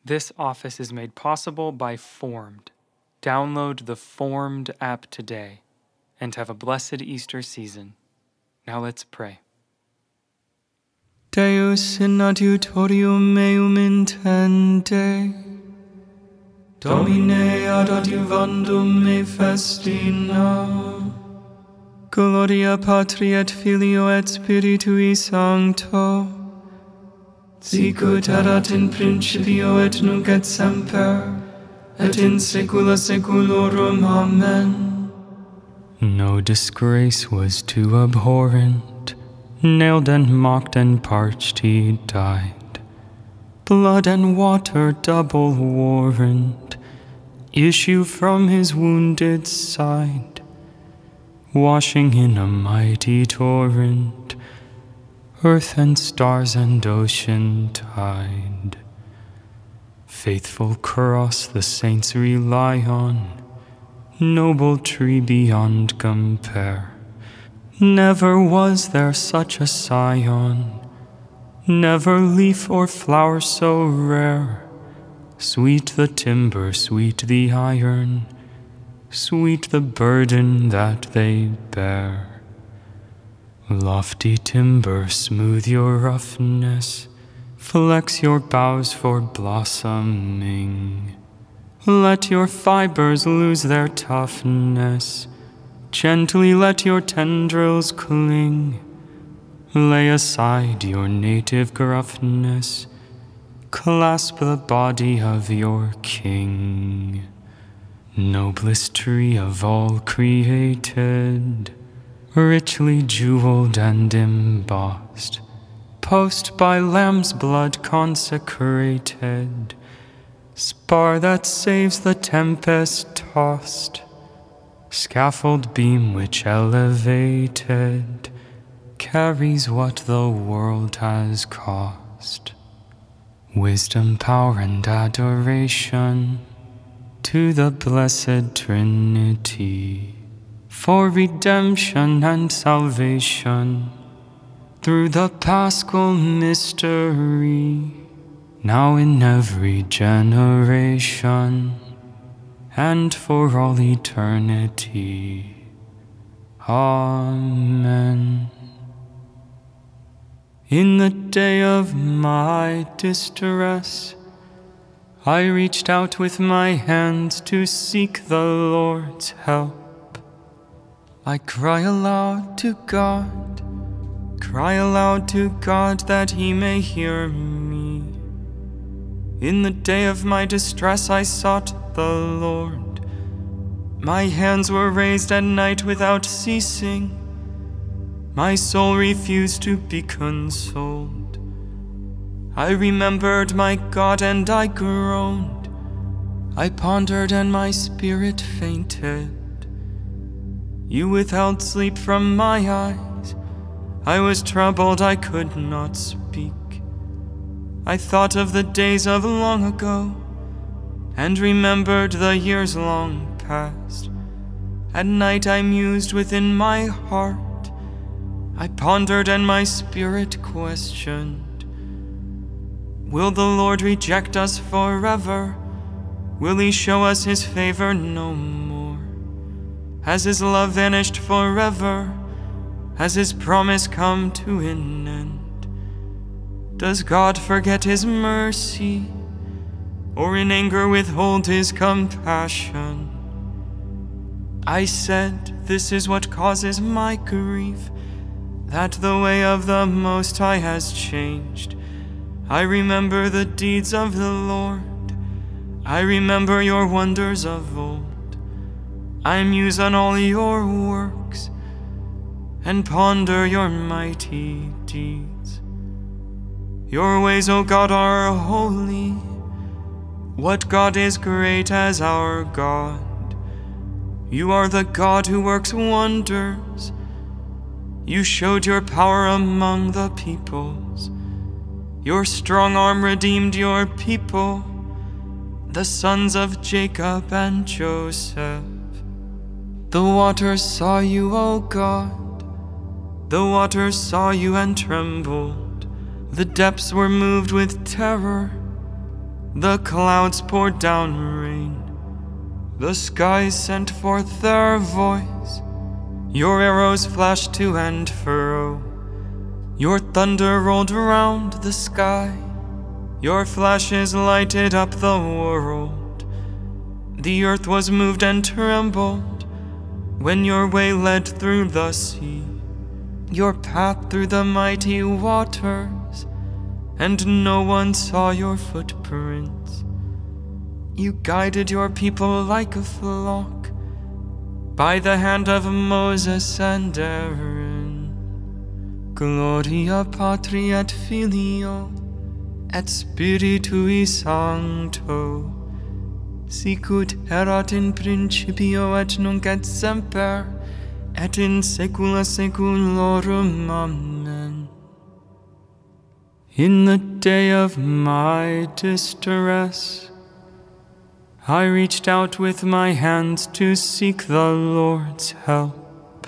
This office is made possible by Formed. Download the Formed app today and have a blessed Easter season. Now let's pray. Deus in adiutorium meum intende, Domine ad adiuvandum me festina, Gloria Patri et Filio et Spiritui Sancto, sicut erat in principio et nunc et semper, et in saecula saeculorum. Amen. No disgrace was too abhorrent, nailed and mocked and parched he died. Blood and water double warrant issue from his wounded side, washing in a mighty torrent earth and stars and ocean tide. Faithful cross the saints rely on, noble tree beyond compare. Never was there such a scion, never leaf or flower so rare. Sweet the timber, sweet the iron, sweet the burden that they bear. Lofty timber, smooth your roughness, flex your boughs for blossoming. Let your fibers lose their toughness, gently let your tendrils cling. Lay aside your native gruffness, clasp the body of your King. Noblest tree of all created, richly jeweled and embossed, post by lamb's blood consecrated, spar that saves the tempest tossed, scaffold beam which elevated carries what the world has cost. Wisdom, power, and adoration to the blessed Trinity, for redemption and salvation through the Paschal mystery, now in every generation and for all eternity. Amen. In the day of my distress, I reached out with my hands to seek the Lord's help. I cry aloud to God that He may hear me. In the day of my distress I sought the Lord. My hands were raised at night without ceasing. My soul refused to be consoled. I remembered my God and I groaned. I pondered and my spirit fainted. You withheld sleep from my eyes. I was troubled, I could not speak. I thought of the days of long ago, and remembered the years long past. At night I mused within my heart. I pondered and my spirit questioned. Will the Lord reject us forever? Will He show us His favor no more? Has His love vanished forever? Has His promise come to an end? Does God forget His mercy, or in anger withhold His compassion? I said, this is what causes my grief, that the way of the Most High has changed. I remember the deeds of the Lord. I remember your wonders of old. I muse on all your works and ponder your mighty deeds. Your ways, O God, are holy. What God is great as our God? You are the God who works wonders. You showed your power among the peoples. Your strong arm redeemed your people, the sons of Jacob and Joseph. The waters saw you, O God. The waters saw you and trembled. The depths were moved with terror. The clouds poured down rain. The skies sent forth their voice. Your arrows flashed to and fro. Your thunder rolled round the sky. Your flashes lighted up the world. The earth was moved and trembled when your way led through the sea, your path through the mighty waters, and no one saw your footprints. You guided your people like a flock by the hand of Moses and Aaron. Gloria Patri et Filio et Spiritui Sancto, sicut erat in principio et nunc et semper, et in saecula saeculorum. Amen. In the day of my distress, I reached out with my hands to seek the Lord's help.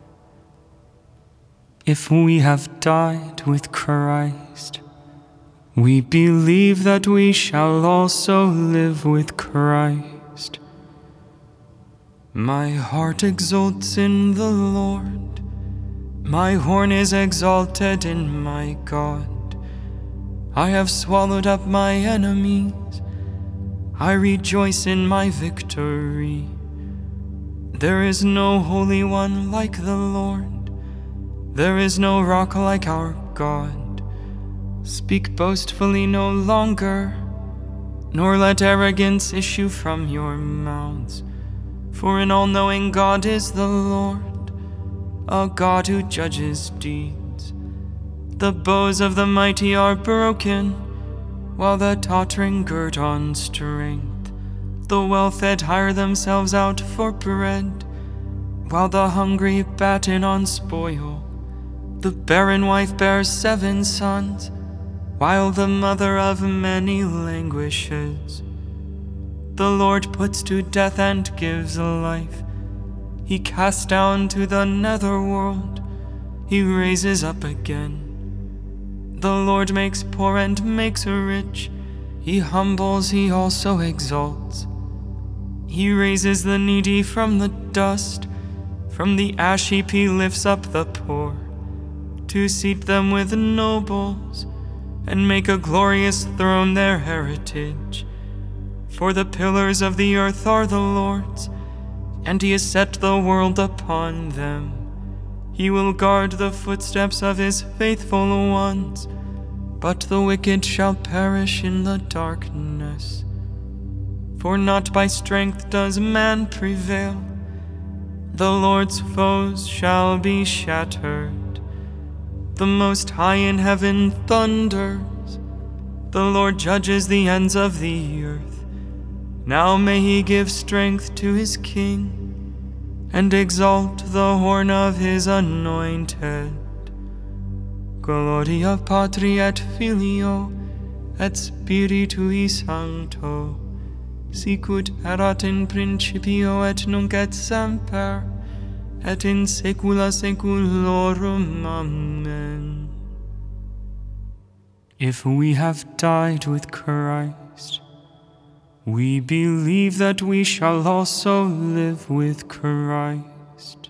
If we have died with Christ, we believe that we shall also live with Christ. My heart exults in the Lord. My horn is exalted in my God. I have swallowed up my enemies. I rejoice in my victory. There is no Holy One like the Lord. There is no rock like our God. Speak boastfully no longer, nor let arrogance issue from your mouths. For an all-knowing God is the Lord, a God who judges deeds. The bows of the mighty are broken, while the tottering gird on strength. The well-fed hire themselves out for bread, while the hungry batten on spoil. The barren wife bears 7 sons, while the mother of many languishes. The Lord puts to death and gives life. He casts down to the netherworld. He raises up again. The Lord makes poor and makes rich. He humbles, he also exalts. He raises the needy from the dust. From the ash heap he lifts up the poor, to seat them with nobles, and make a glorious throne their heritage. For the pillars of the earth are the Lord's, and he has set the world upon them. He will guard the footsteps of his faithful ones, but the wicked shall perish in the darkness. For not by strength does man prevail. The Lord's foes shall be shattered. The Most High in heaven thunders. The Lord judges the ends of the earth. Now may he give strength to his king, and exalt the horn of his anointed. Gloria Patri et Filio et Spiritui Sancto, sicut erat in principio et nunc et semper, et in saecula saeculorum. Amen. If we have died with Christ, we believe that we shall also live with Christ.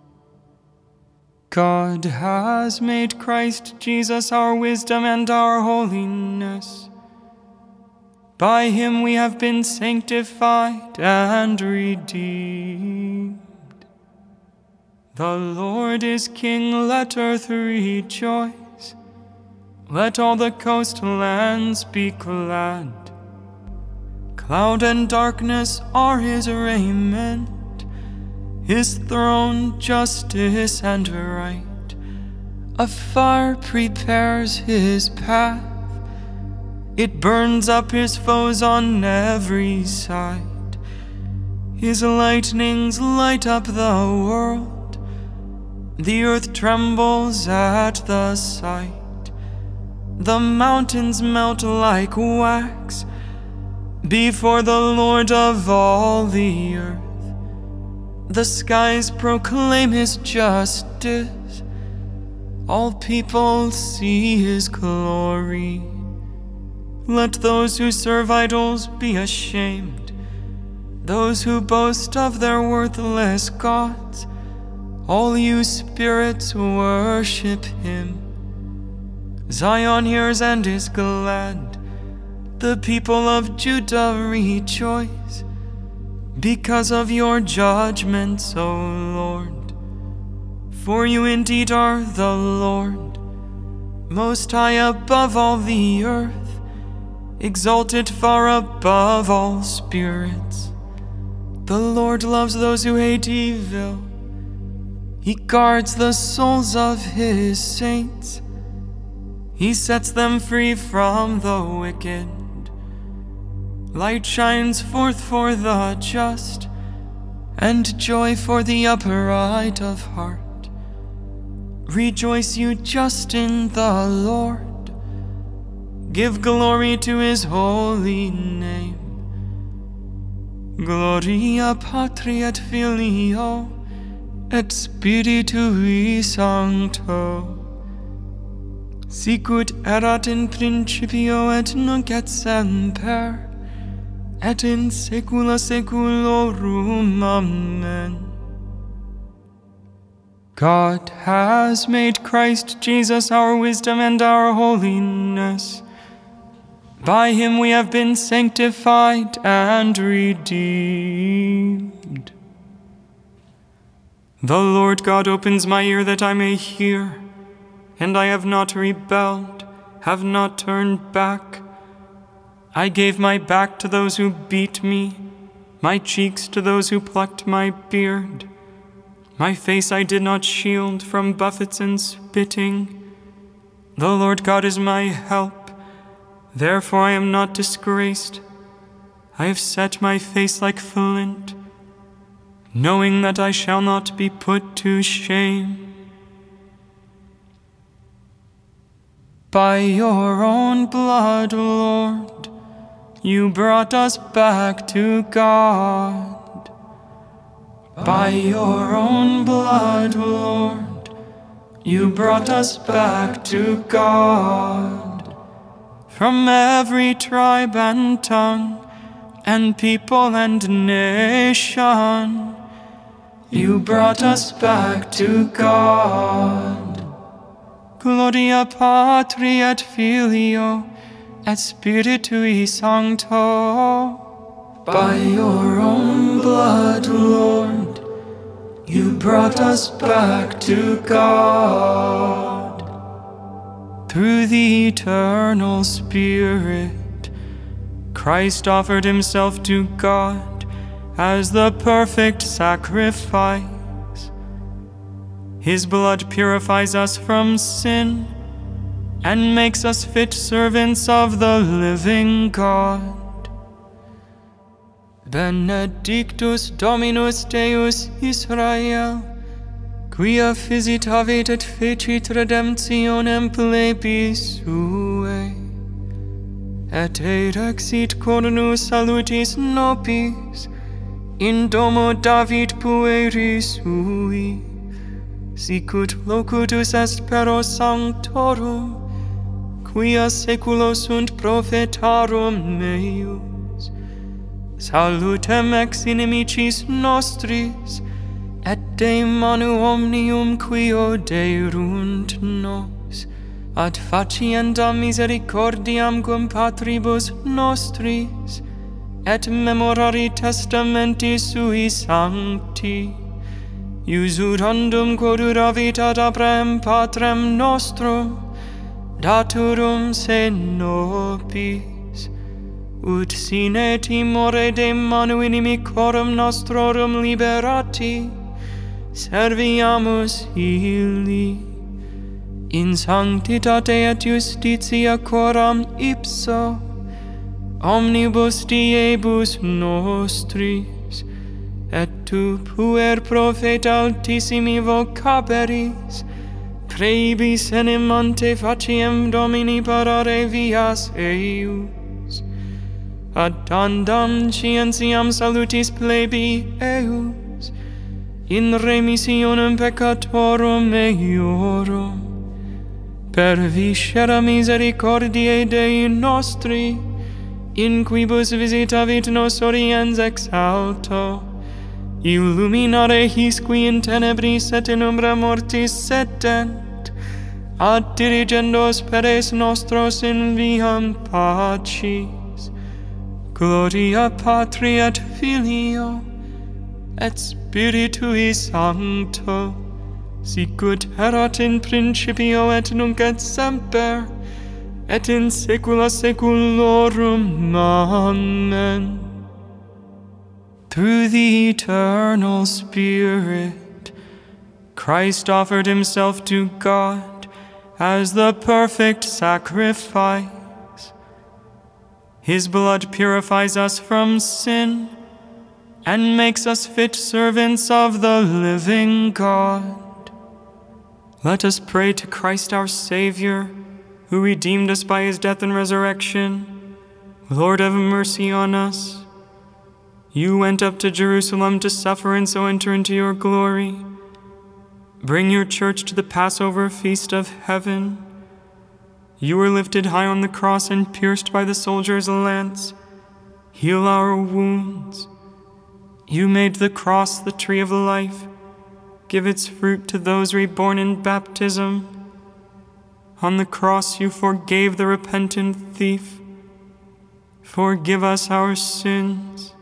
God has made Christ Jesus our wisdom and our holiness. By him we have been sanctified and redeemed. The Lord is King, let earth rejoice. Let all the coastlands be glad. Cloud and darkness are his raiment. His throne, justice and right. A fire prepares his path. It burns up his foes on every side. His lightnings light up the world. The earth trembles at the sight. The mountains melt like wax before the Lord of all the earth. The skies proclaim his justice. All people see his glory. Let those who serve idols be ashamed, those who boast of their worthless gods. All you spirits worship him. Zion hears and is glad. The people of Judah rejoice because of your judgments, O Lord. For you indeed are the Lord, most high above all the earth, exalted far above all spirits. The Lord loves those who hate evil. He guards the souls of his saints. He sets them free from the wicked. Light shines forth for the just, and joy for the upright of heart. Rejoice, you just, in the Lord. Give glory to his holy name. Gloria Patri et Filio et Spiritui Sancto. Sicut erat in principio et nunc et semper, et in saecula saeculorum. Amen. God has made Christ Jesus our wisdom and our holiness. By him we have been sanctified and redeemed. The Lord God opens my ear that I may hear, and I have not rebelled, have not turned back. I gave my back to those who beat me, my cheeks to those who plucked my beard. My face I did not shield from buffets and spitting. The Lord God is my help, therefore I am not disgraced. I have set my face like flint, knowing that I shall not be put to shame. By your own blood, Lord, you brought us back to God. By your own blood, Lord, you brought us back to God. From every tribe and tongue and people and nation, you brought us back to God. Gloria Patri et Filio et Spiritui Sancto. By your own blood, Lord, you brought us back to God. Through the eternal Spirit, Christ offered himself to God as the perfect sacrifice. His blood purifies us from sin and makes us fit servants of the living God. Benedictus Dominus Deus Israel, quia visitavit et fecit redemptionem plebis suae, et erexit cornus salutis nobis in domo David pueri sui, sicut locutus est pero sanctorum, quia saeculo sunt prophetarum meus. Salutem ex inimicis nostris, et de manu omnium quio deirunt nos, ad faciendam misericordiam cum patribus nostris, et memorari testamenti sui sancti, usurandum quod uravit ad Abraham patrem nostrum, daturum se nobis, ut sine timore de manu inimicorum nostrorum liberati, serviamus illi, in sanctitate et justitia coram ipso, omnibus diebus nostris, et tu puer profeta altissimi vocaberis, praebis enim ante faciem Domini parare vias eius, ad tandam scientiam salutis plebi eius, in remissionem peccatorum meiorum, per viscera misericordiae Dei nostri, in quibus visitavit nos oriens ex alto, illuminare his qui in tenebris et in umbra mortis setent, ad dirigendos peres nostros in viam pacis. Gloria Patri et Filio et Spiritui Sancto, sicut erat in principio et nunc et semper, et in saecula saeculorum. Amen. Through the eternal Spirit, Christ offered himself to God as the perfect sacrifice. His blood purifies us from sin and makes us fit servants of the living God. Let us pray to Christ our Savior, who redeemed us by his death and resurrection. Lord, have mercy on us. You went up to Jerusalem to suffer and so enter into your glory. Bring your church to the Passover feast of heaven. You were lifted high on the cross and pierced by the soldier's lance. Heal our wounds. You made the cross the tree of life. Give its fruit to those reborn in baptism. On the cross you forgave the repentant thief. Forgive us our sins.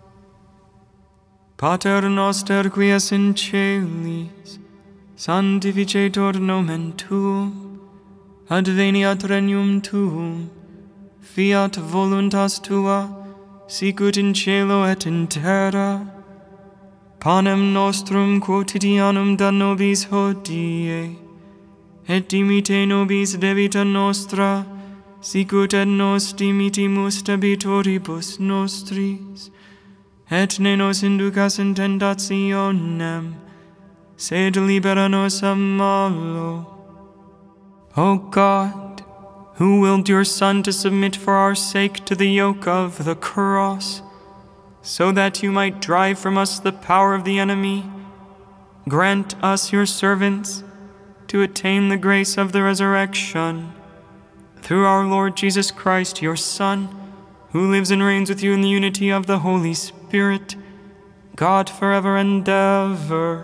Pater noster qui es in celis, sanctificetur nomen tuum, adveniat regnum tuum, fiat voluntas tua, sicut in cielo et in terra. Panem nostrum quotidianum da nobis hodie, et dimite nobis debita nostra, sicut et nos dimitimus debitoribus nostris, et ne nos inducas in tentationem, sed libera nos a malo. O God, who willed your Son to submit for our sake to the yoke of the cross, so that you might drive from us the power of the enemy, grant us, your servants, to attain the grace of the resurrection. Through our Lord Jesus Christ, your Son, who lives and reigns with you in the unity of the Holy Spirit, God forever and ever.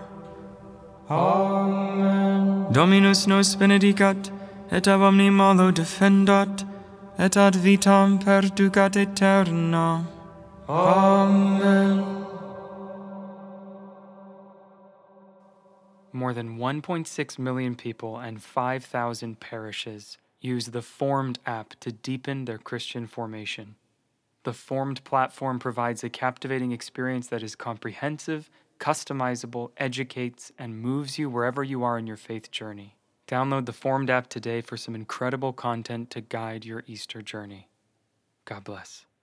Amen. Dominus nos benedicat, et ab omni malo defendat, et ad vitam perducat aeternam. Amen. More than 1.6 million people and 5,000 parishes use the Formed app to deepen their Christian formation. The Formed platform provides a captivating experience that is comprehensive, customizable, educates, and moves you wherever you are in your faith journey. Download the Formed app today for some incredible content to guide your Easter journey. God bless.